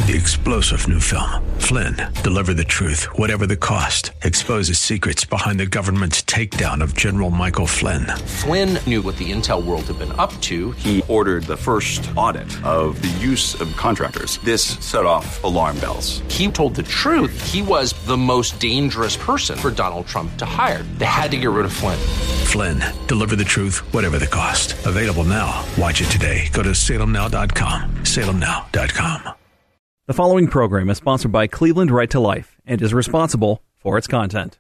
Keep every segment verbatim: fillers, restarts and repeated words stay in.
the explosive new film, Flynn, Deliver the Truth, Whatever the Cost, exposes secrets behind the government's takedown of General Michael Flynn. Flynn knew what the intel world had been up to. He ordered the first audit of the use of contractors. This set off alarm bells. He told the truth. He was the most dangerous person for Donald Trump to hire. They had to get rid of Flynn. Flynn, Deliver the Truth, Whatever the Cost. Available now. Watch it today. Go to salem now dot com. salem now dot com. The following program is sponsored by Cleveland Right to Life and is responsible for its content.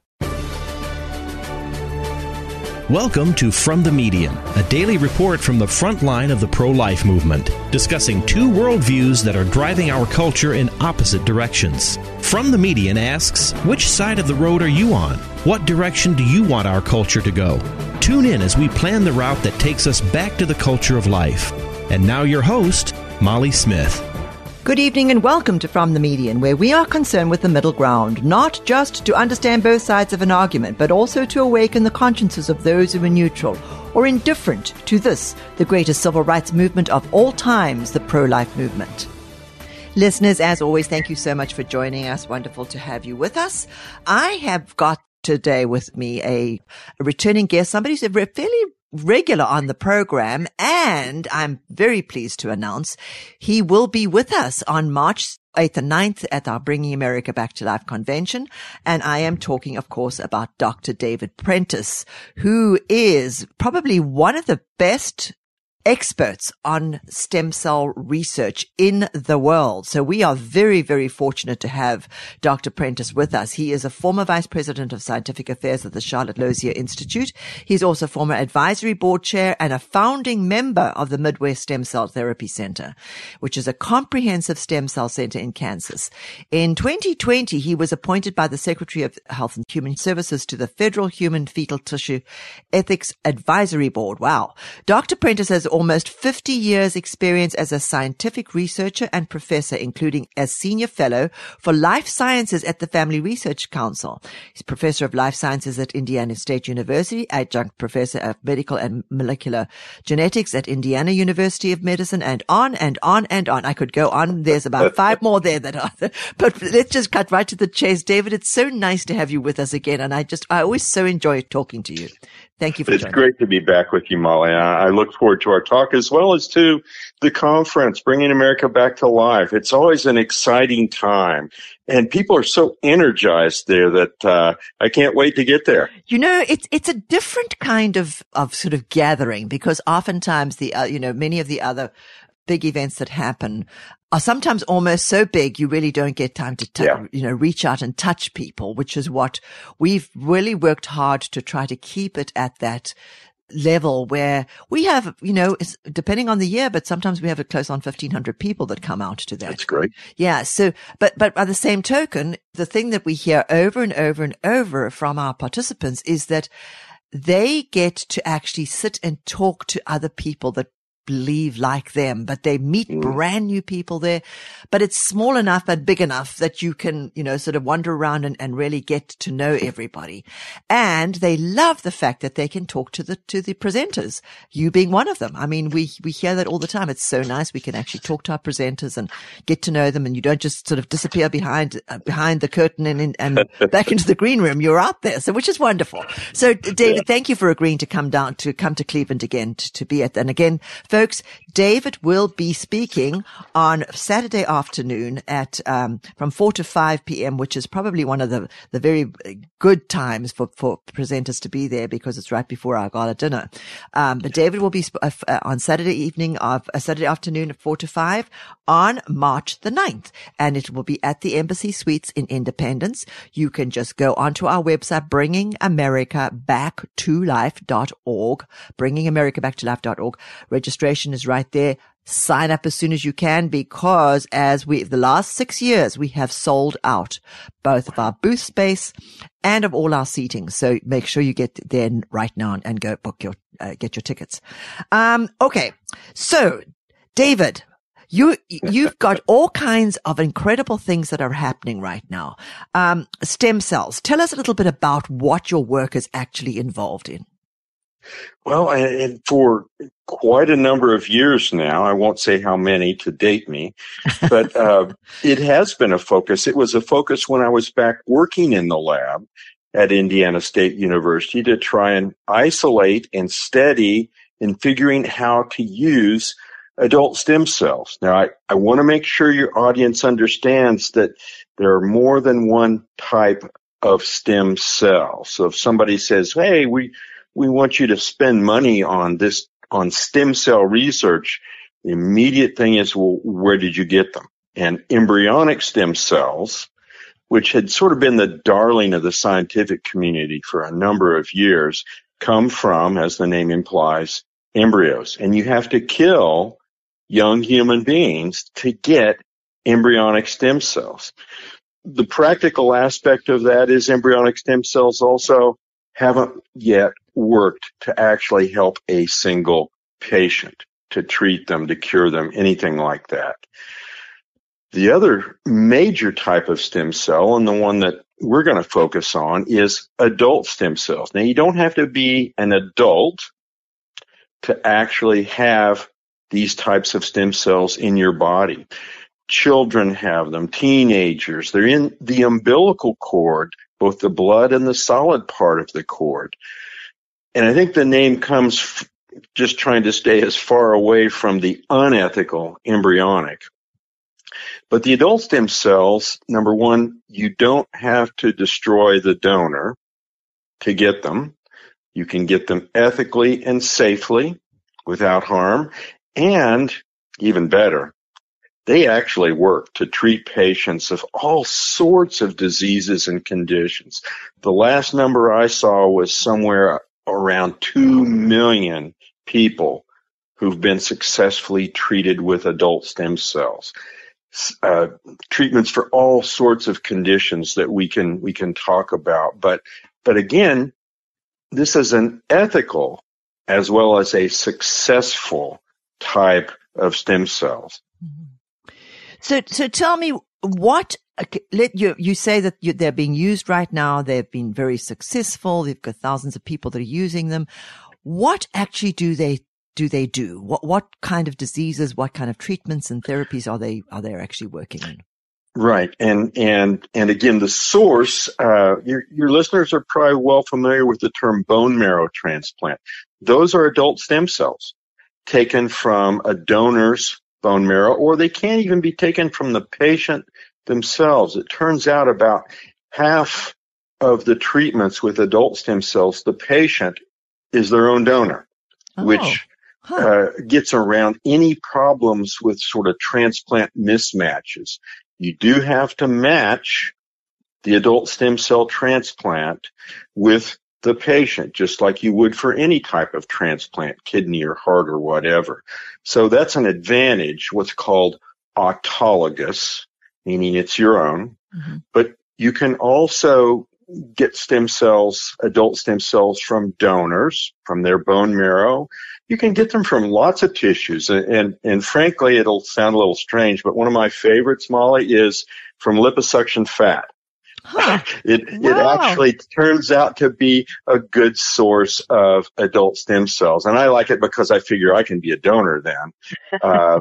Welcome to From the Median, a daily report from the front line of the pro-life movement, discussing two worldviews that are driving our culture in opposite directions. From the Median asks, which side of the road are you on? What direction do you want our culture to go? Tune in as we plan the route that takes us back to the culture of life. And now your host, Molly Smith. Good evening and welcome to From the Median, where we are concerned with the middle ground, not just to understand both sides of an argument, but also to awaken the consciences of those who are neutral or indifferent to this, the greatest civil rights movement of all times, the pro-life movement. Listeners, as always, thank you so much for joining us. Wonderful to have you with us. I have got today with me a, a returning guest, somebody who's a fairly regular on the program, and I'm very pleased to announce he will be with us on March eighth and ninth at our Bringing America Back to Life convention. And I am talking, of course, about Doctor David Prentice, who is probably one of the best experts on stem cell research in the world. So we are very, very fortunate to have Doctor Prentice with us. He is a former vice president of scientific affairs at the Charlotte Lozier Institute. He's also former advisory board chair and a founding member of the Midwest Stem Cell Therapy Center, which is a comprehensive stem cell center in Kansas. In twenty twenty, he was appointed by the Secretary of Health and Human Services to the Federal Human Fetal Tissue Ethics Advisory Board. Wow. Doctor Prentice has almost fifty years experience as a scientific researcher and professor, including as senior fellow for life sciences at the Family Research Council. He's professor of life sciences at Indiana State University, adjunct professor of medical and molecular genetics at Indiana University of Medicine, and on and on and on. I could go on. There's about five more there that are, but let's just cut right to the chase. David, it's so nice to have you with us again. And I just, I always so enjoy talking to you. Thank you for It's joining. great to be back with you, Molly. I look forward to our talk as well as to the conference, Bringing America Back to Life. It's always an exciting time, and people are so energized there that uh, I can't wait to get there. You know, it's it's a different kind of of sort of gathering, because oftentimes the uh, you know many of the other big events that happen are sometimes almost so big you really don't get time to, t- Yeah. you know, reach out and touch people, which is what we've really worked hard to try to keep it at that level where we have, you know, it's depending on the year, but sometimes we have a close on fifteen hundred people that come out to that. That's great. Yeah. So, but, but by the same token, the thing that we hear over and over and over from our participants is that they get to actually sit and talk to other people that believe like them, but they meet mm. brand new people there. But it's small enough but big enough that you can, you know, sort of wander around and, and really get to know everybody. And they love the fact that they can talk to the to the presenters, you being one of them. I mean, we we hear that all the time. It's so nice. We can actually talk to our presenters and get to know them, and you don't just sort of disappear behind uh, behind the curtain and and back into the green room. You're out there, so which is wonderful. So, David, thank you for agreeing to come down to come to Cleveland again to, to be at. And again, folks, David will be speaking on Saturday afternoon at um from four to five p.m., which is probably one of the the very good times for for presenters to be there, because it's right before our gala dinner. Um but David will be sp- uh, on Saturday evening of uh, Saturday afternoon at four to five on March the ninth, and it will be at the Embassy Suites in Independence. You can just go onto our website, bringing america back to life dot org, bringing america back to life dot org. Registration is right there. Sign up as soon as you can, because as we, the last six years, we have sold out both of our booth space and of all our seating. So make sure you get there right now and go book your, uh, get your tickets. Um, okay. So, David, you, you've got all kinds of incredible things that are happening right now. Um, stem cells. Tell us a little bit about what your work is actually involved in. Well, and, and for quite a number of years now, I won't say how many to date me, but uh, it has been a focus. It was a focus when I was back working in the lab at Indiana State University to try and isolate and study in figuring how to use adult stem cells. Now, I, I want to make sure your audience understands that there are more than one type of stem cell. So if somebody says, hey, we we want you to spend money on this, on stem cell research, the immediate thing is, well, where did you get them? And embryonic stem cells, which had sort of been the darling of the scientific community for a number of years, come from, as the name implies, embryos. And you have to kill young human beings to get embryonic stem cells. The practical aspect of that is embryonic stem cells also haven't yet worked to actually help a single patient, to treat them, to cure them, anything like that. The other major type of stem cell, and the one that we're going to focus on, is adult stem cells. Now, you don't have to be an adult to actually have these types of stem cells in your body. Children have them, teenagers. They're in the umbilical cord, both the blood and the solid part of the cord. And I think the name comes f- just trying to stay as far away from the unethical embryonic. But the adult stem cells, number one, you don't have to destroy the donor to get them. You can get them ethically and safely without harm. And even better, they actually work to treat patients of all sorts of diseases and conditions. The last number I saw was somewhere around two million people who've been successfully treated with adult stem cells. Uh, treatments for all sorts of conditions that we can we can talk about. But but again, this is an ethical as well as a successful type of stem cells. So, so tell me what, let you, you say that you, they're being used right now. They've been very successful. They've got thousands of people that are using them. What actually do they, do they do? What, what kind of diseases, what kind of treatments and therapies are they, are they actually working in? Right. And, and, and again, the source, uh, your, your listeners are probably well familiar with the term bone marrow transplant. Those are adult stem cells taken from a donor's bone marrow, or they can't even be taken from the patient themselves. It turns out about half of the treatments with adult stem cells, the patient is their own donor, oh, which huh. uh, gets around any problems with sort of transplant mismatches. You do have to match the adult stem cell transplant with the patient, just like you would for any type of transplant, kidney or heart or whatever. So that's an advantage, what's called autologous, meaning it's your own. Mm-hmm. But you can also get stem cells, adult stem cells from donors, from their bone marrow. You can get them from lots of tissues. And, and, and frankly, it'll sound a little strange, but one of my favorites, Molly, is from liposuction fat. Huh. It, wow. it actually turns out to be a good source of adult stem cells. And I like it because I figure I can be a donor then. Uh,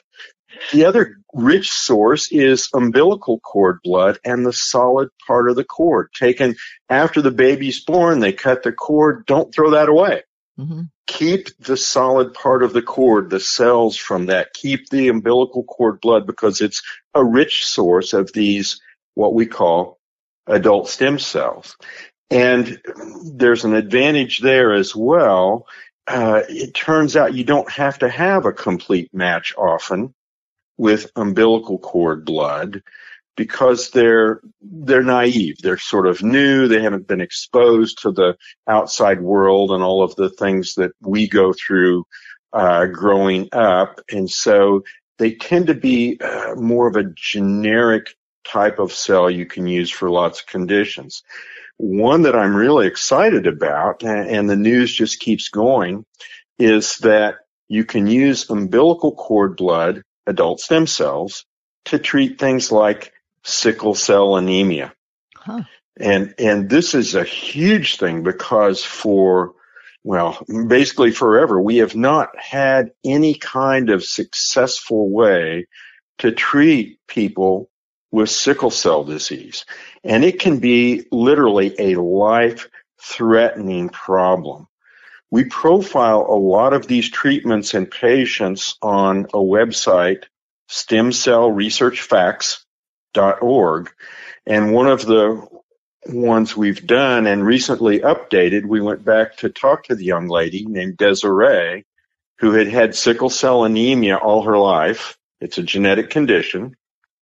the other rich source is umbilical cord blood and the solid part of the cord. Taken after the baby's born, they cut the cord. Don't throw that away. Mm-hmm. Keep the solid part of the cord, the cells from that. Keep the umbilical cord blood because it's a rich source of these, what we call adult stem cells. And there's an advantage there as well. Uh, it turns out you don't have to have a complete match often with umbilical cord blood because they're, they're naive. They're sort of new. They haven't been exposed to the outside world and all of the things that we go through, uh, growing up. And so they tend to be uh, more of a generic type of cell you can use for lots of conditions. One that I'm really excited about, and the news just keeps going, is that you can use umbilical cord blood, adult stem cells, to treat things like sickle cell anemia. Huh. And, and this is a huge thing because for well, basically forever, we have not had any kind of successful way to treat people with sickle cell disease. And it can be literally a life-threatening problem. We profile a lot of these treatments in patients on a website, stem cell research facts dot org. And one of the ones we've done and recently updated, we went back to talk to the young lady named Desiree, who had had sickle cell anemia all her life. It's a genetic condition.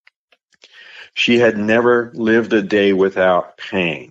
She had never lived a day without pain.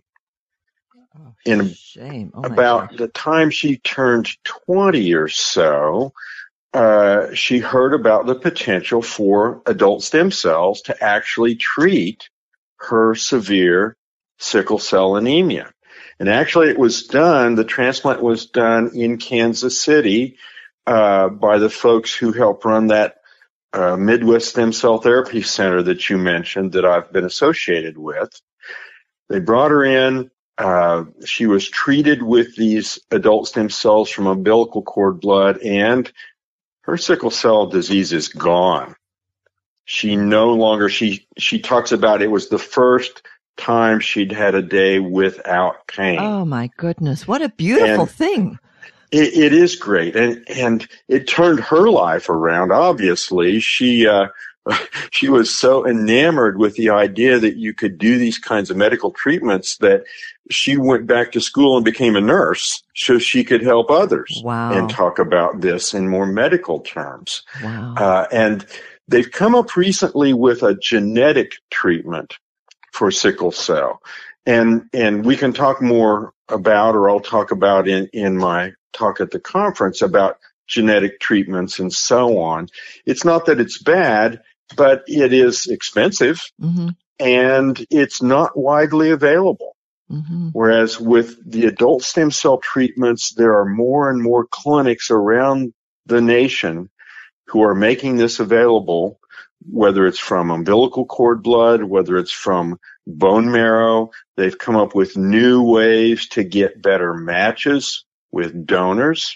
Oh, In shame. Oh, about gosh. the time she turned twenty or so, uh, she heard about the potential for adult stem cells to actually treat her severe sickle cell anemia. And actually it was done, the transplant was done in Kansas City uh, by the folks who helped run that uh, Midwest Stem Cell Therapy Center that you mentioned that I've been associated with. They brought her in. Uh, she was treated with these adult stem cells from umbilical cord blood, and her sickle cell disease is gone. She no longer, she, she talks about it was the first time she'd had a day without pain. Oh, my goodness. What a beautiful And thing. It, it is great. And, and it turned her life around. Obviously, she, uh, she was so enamored with the idea that you could do these kinds of medical treatments that she went back to school and became a nurse so she could help others. Wow. And talk about this in more medical terms. Wow. Uh, and they've come up recently with a genetic treatment for sickle cell. And, and we can talk more about, or I'll talk about in, in my talk at the conference about genetic treatments and so on. It's not that it's bad, but it is expensive Mm-hmm. and it's not widely available. Mm-hmm. Whereas with the adult stem cell treatments, there are more and more clinics around the nation who are making this available, whether it's from umbilical cord blood, whether it's from bone marrow. They've come up with new ways to get better matches with donors.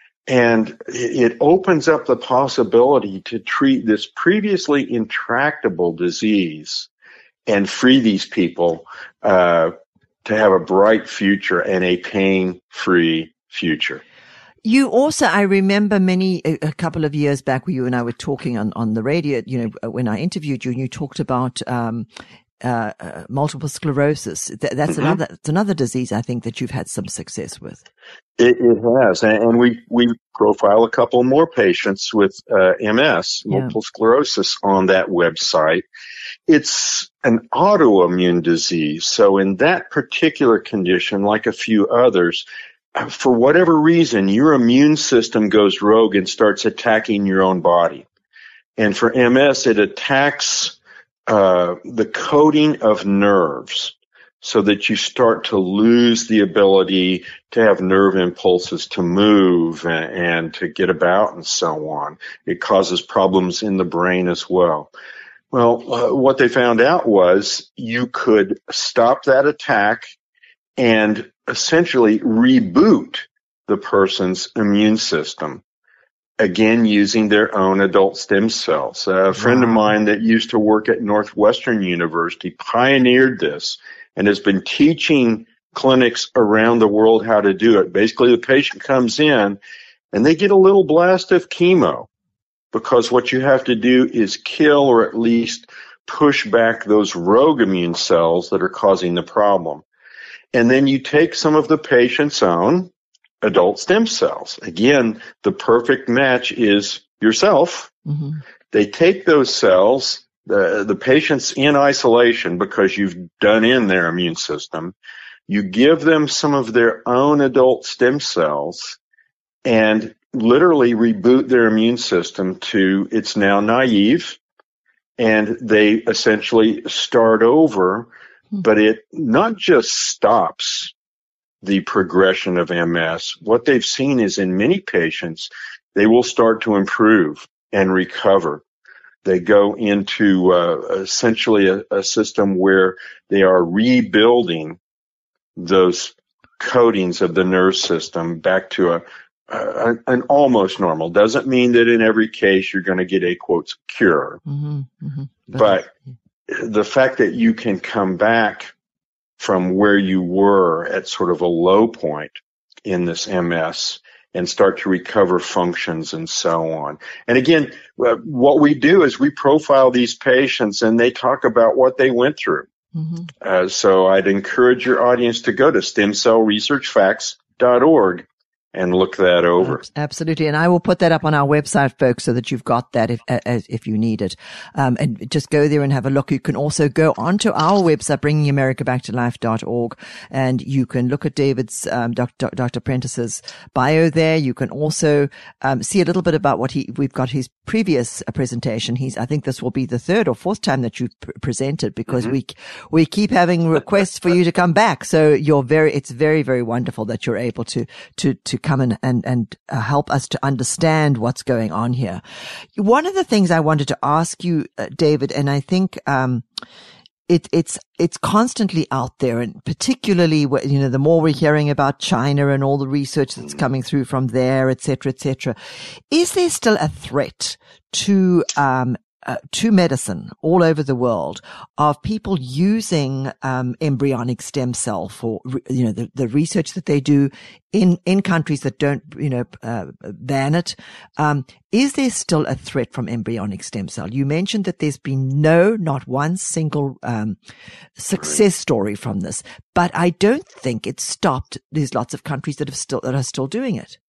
And it opens up the possibility to treat this previously intractable disease and free these people uh, to have a bright future and a pain-free future. You also, I remember many, a, a couple of years back where you and I were talking on, on the radio, you know, when I interviewed you and you talked about, um, uh, uh multiple sclerosis. Th- that's Mm-hmm. another, it's another disease I think that you've had some success with. It, it has. And, and we, we profile a couple more patients with uh, M S, Yeah. multiple sclerosis, on that website. It's an autoimmune disease. So in that particular condition, like a few others, for whatever reason, your immune system goes rogue and starts attacking your own body. And for M S, it attacks uh, the coating of nerves so that you start to lose the ability to have nerve impulses to move and, and to get about and so on. It causes problems in the brain as well. Well, uh, what they found out was you could stop that attack and essentially reboot the person's immune system, again using their own adult stem cells. A friend of mine that used to work at Northwestern University pioneered this and has been teaching clinics around the world how to do it. Basically, the patient comes in and they get a little blast of chemo, because what you have to do is kill or at least push back those rogue immune cells that are causing the problem. And then you take some of the patient's own adult stem cells. Again, the perfect match is yourself. Mm-hmm. They take those cells, the, the patient's in isolation because you've done in their immune system. You give them some of their own adult stem cells and literally reboot their immune system to it's now naive, and they essentially start over. But it not just stops the progression of M S. What they've seen is in many patients, they will start to improve and recover. They go into uh, essentially a, a system where they are rebuilding those coatings of the nerve system back to a, a an almost normal. Doesn't mean that in every case you're going to get a, quote, cure. Mm-hmm, mm-hmm. But the fact that you can come back from where you were at sort of a low point in this M S and start to recover functions and so on. And again, what we do is we profile these patients and they talk about what they went through. Mm-hmm. Uh, so I'd encourage your audience to go to stem cell research facts dot org and look that over. Absolutely. And I will put that up on our website, folks, so that you've got that if as, if you need it. Um, and just go there and have a look. You can also go onto our website, bringing america back to life dot org, and you can look at David's, um, Doctor Doctor Prentice's bio there. You can also um, see a little bit about what he, we've got his previous uh, presentation. He's, I think this will be the third or fourth time that you've pr- presented because mm-hmm. we, we keep having requests for you to come back. So you're very, it's very, very wonderful that you're able to, to, to come and, and, and uh, help us to understand what's going on here. One of the things I wanted to ask you, uh, David, and I think, um, it, it's, it's constantly out there, and particularly, you know, the more we're hearing about China and all the research that's coming through from there, et cetera, et cetera. Is there still a threat to, um, Uh, to medicine all over the world of people using um, embryonic stem cell for, you know, the, the research that they do in, in countries that don't, you know, uh, ban it? Um, is there still a threat from embryonic stem cell? You mentioned that there's been no, not one single um, success story from this, but I don't think it's stopped. There's lots of countries that have still that are still doing it.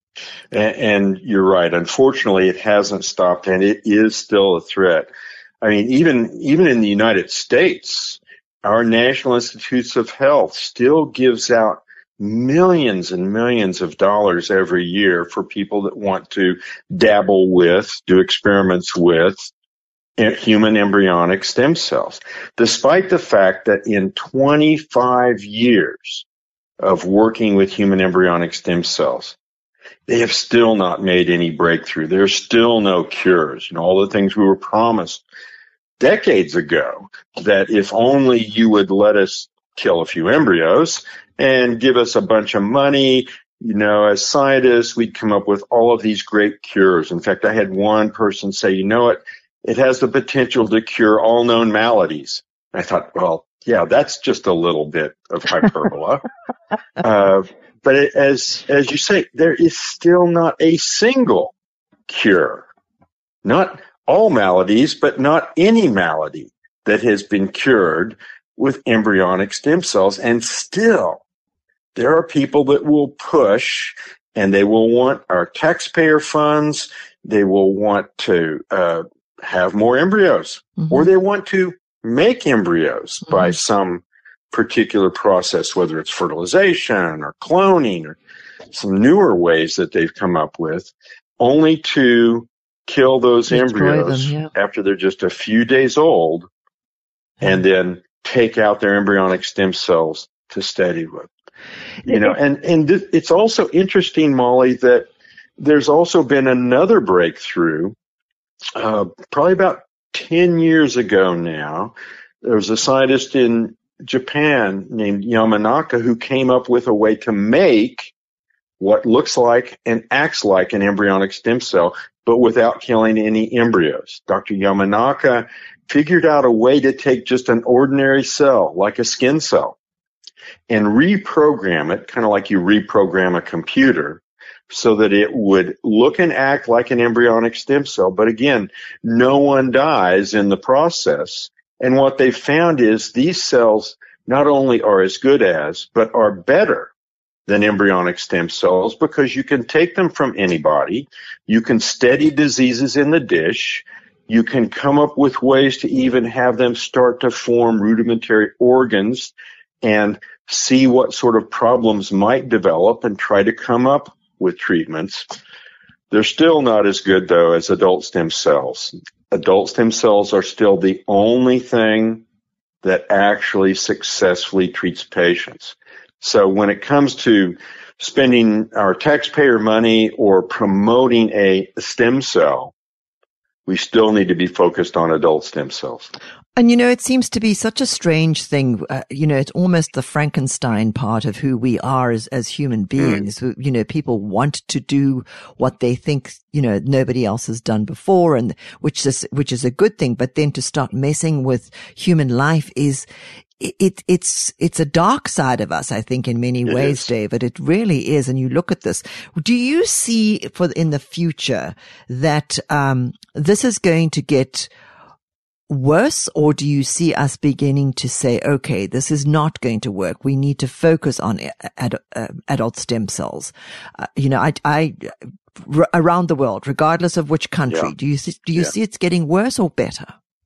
And you're right. Unfortunately, it hasn't stopped, and it is still a threat. I mean, even even in the United States, our National Institutes of Health still gives out millions and millions of dollars every year for people that want to dabble with, do experiments with human embryonic stem cells, despite the fact that in twenty-five years of working with human embryonic stem cells, they have still not made any breakthrough. There's still no cures. You know, all the things we were promised decades ago, that if only you would let us kill a few embryos and give us a bunch of money, you know, as scientists, we'd come up with all of these great cures. In fact, I had one person say, you know what, it has the potential to cure all known maladies. I thought, well, yeah, that's just a little bit of hyperbole. uh, But it, as as you say, there is still not a single cure. Not all maladies, but not any malady that has been cured with embryonic stem cells. And still, there are people that will push, and they will want our taxpayer funds. They will want to uh, have more embryos, mm-hmm. or they want to make embryos mm-hmm. by some particular process, whether it's fertilization or cloning or some newer ways that they've come up with, only to kill those Destroy embryos them, yeah. after they're just a few days old, and then take out their embryonic stem cells to study with. You know, and, and th- it's also interesting, Molly, that there's also been another breakthrough, uh, probably about ten years ago now. There was a scientist in Japan named Yamanaka who came up with a way to make what looks like and acts like an embryonic stem cell, but without killing any embryos. Doctor Yamanaka figured out a way to take just an ordinary cell, like a skin cell, and reprogram it, kind of like you reprogram a computer, so that it would look and act like an embryonic stem cell. But again, no one dies in the process. And what they found is these cells not only are as good as, but are better than embryonic stem cells, because you can take them from anybody. You can study diseases in the dish. You can come up with ways to even have them start to form rudimentary organs and see what sort of problems might develop and try to come up with treatments. They're still not as good, though, as adult stem cells. Adult stem cells are still the only thing that actually successfully treats patients. So when it comes to spending our taxpayer money or promoting a stem cell, we still need to be focused on adult stem cells. And, you know, it seems to be such a strange thing. Uh, you know, it's almost the Frankenstein part of who we are as, as human beings. Mm. You know, people want to do what they think, you know, nobody else has done before, and which is, which is a good thing. But then to start messing with human life is, it, it's, it's a dark side of us, I think, in many it ways, is. David. It really is. And you look at this. Do you see for in the future that, um, this is going to get worse, or do you see us beginning to say, okay, this is not going to work. We need to focus on ad, uh, adult stem cells. Uh, you know, I, I, r- around the world, regardless of which country, yeah. do you see, do you yeah. see it's getting worse or better?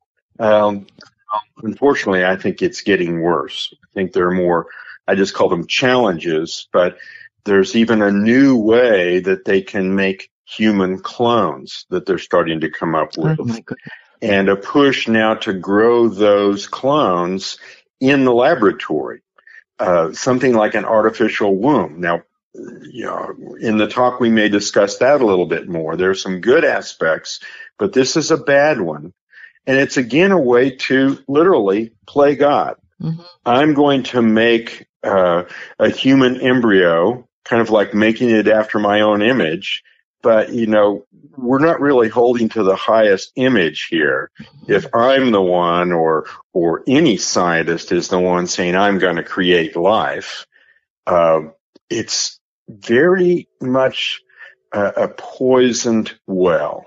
Um, unfortunately, I think it's getting worse. I think there are more, I just call them challenges, but there's even a new way that they can make human clones that they're starting to come up with. Oh my goodness. And a push now to grow those clones in the laboratory, uh, something like an artificial womb. Now, you know, in the talk we may discuss that a little bit more. There are some good aspects, but this is a bad one. And it's again a way to literally play God. Mm-hmm. I'm going to make uh, a human embryo, kind of like making it after my own image. But, you know, we're not really holding to the highest image here. If I'm the one, or or any scientist is the one saying, I'm going to create life, uh, it's very much a, a poisoned well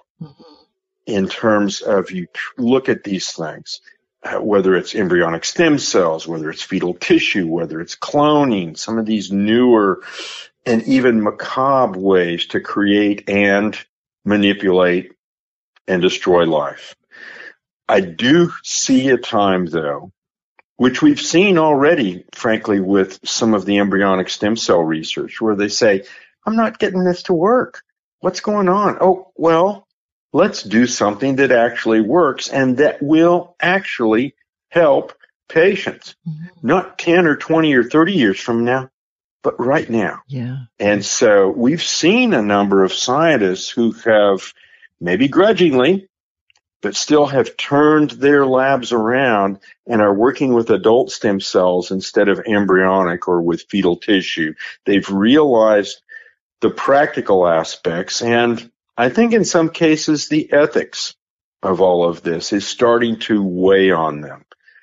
in terms of you look at these things, uh, whether it's embryonic stem cells, whether it's fetal tissue, whether it's cloning, some of these newer and even macabre ways to create and manipulate and destroy life. I do see a time, though, which we've seen already, frankly, with some of the embryonic stem cell research, where they say, I'm not getting this to work. What's going on? Oh, well, let's do something that actually works and that will actually help patients, mm-hmm. not ten or twenty or thirty years from now, but right now. Yeah. And so we've seen a number of scientists who have, maybe grudgingly, but still have turned their labs around and are working with adult stem cells instead of embryonic or with fetal tissue. They've realized the practical aspects, and I think in some cases the ethics of all of this is starting to weigh on them.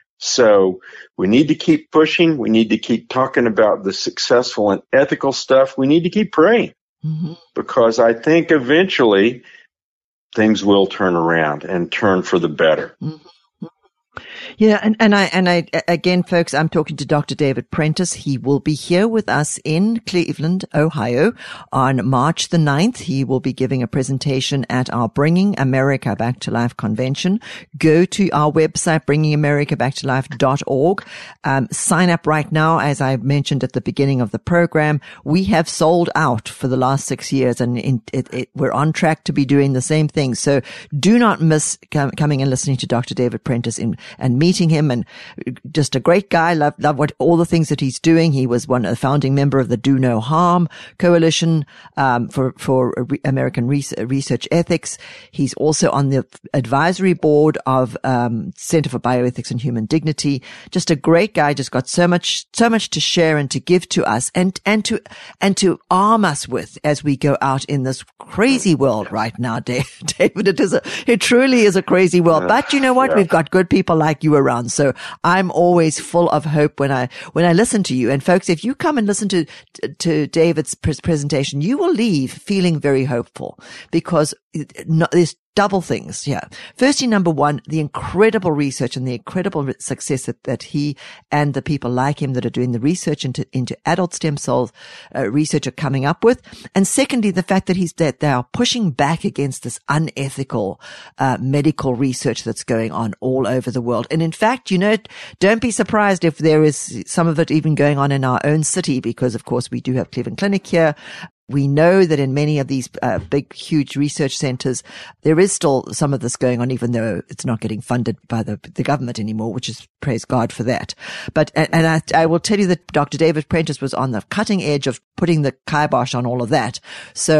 So we need to keep pushing. We need to keep talking about the successful and ethical stuff. We need to keep praying, mm-hmm. because I think eventually things will turn around and turn for the better. Mm-hmm. Yeah, and, and I, and I, again, folks, I'm talking to Doctor David Prentice. He will be here with us in Cleveland, Ohio on March the ninth. He will be giving a presentation at our Bringing America Back to Life convention. Go to our website, bringing america back to life dot org. Um, sign up right now. As I mentioned at the beginning of the program, we have sold out for the last six years and in, it, it, we're on track to be doing the same thing. So do not miss com- coming and listening to Doctor David Prentice in, and meeting him, and just a great guy. Love, love what all the things that he's doing. He was one a founding member of the Do No Harm Coalition um, for for American Research Ethics. He's also on the advisory board of um, Center for Bioethics and Human Dignity. Just a great guy. Just got so much so much to share and to give to us, and and to and to arm us with as we go out in this crazy world right now, David. It is a it truly is a crazy world. But you know what? We've got good people like you around. So I'm always full of hope when I, when I listen to you. And folks, if you come and listen to, to David's presentation, you will leave feeling very hopeful, because there's double things here. Firstly, number one, the incredible research and the incredible success that, that he and the people like him that are doing the research into, into adult stem cells uh, research are coming up with. And secondly, the fact that he's, that they are pushing back against this unethical, uh, medical research that's going on all over the world. And in fact, you know, don't be surprised if there is some of it even going on in our own city, because of course we do have Cleveland Clinic here. We know that in many of these uh, big, huge research centers, there is still some of this going on, even though it's not getting funded by the, the government anymore, which is, praise God for that. But, and, and I, I will tell you that Doctor David Prentice was on the cutting edge of putting the kibosh on all of that. So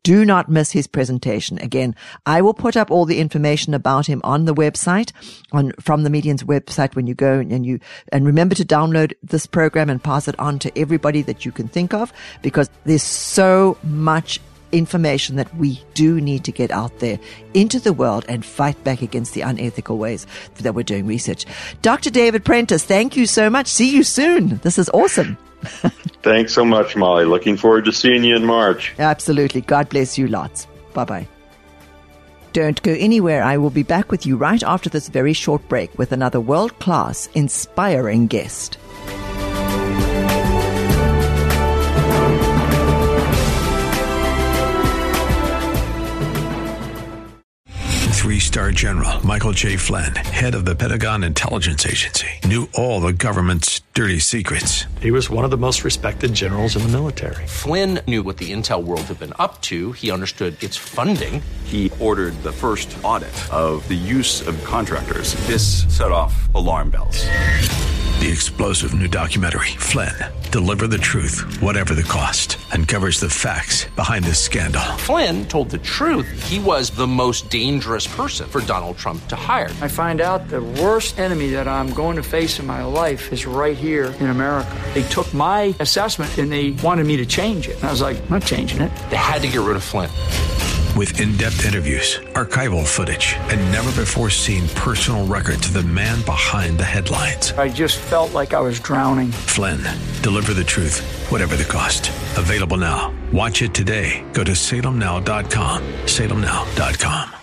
Do not miss his presentation. Again, I will put up all the information about him on the website, on From the Median's website when you go and you, and remember to download this program and pass it on to everybody that you can think of, because there's so much information that we do need to get out there into the world and fight back against the unethical ways that we're doing research. Doctor David Prentice, thank you so much. See you soon. This is awesome. Thanks so much, Molly. Looking forward to seeing you in March. Absolutely. God bless you lots. Bye-bye. Don't go anywhere. I will be back with you right after this very short break with another world-class, inspiring guest. Three-star General Michael J. Flynn, head of the Pentagon Intelligence Agency, knew all the government's dirty secrets. He was one of the most respected generals in the military. Flynn knew what the intel world had been up to. He understood its funding. He ordered the first audit of the use of contractors. This set off alarm bells. The explosive new documentary, Flynn, Deliver the Truth, Whatever the Cost, uncovers the facts behind this scandal. Flynn told the truth. He was the most dangerous person for Donald Trump to hire. I find out the worst enemy that I'm going to face in my life is right here in America. They took my assessment and they wanted me to change it. And I was like, I'm not changing it. They had to get rid of Flynn. With in-depth interviews, archival footage, and never-before-seen personal records of the man behind the headlines. I just felt like I was drowning. Flynn, Deliver the Truth, Whatever the Cost. Available now. Watch it today. Go to salem now dot com. salem now dot com.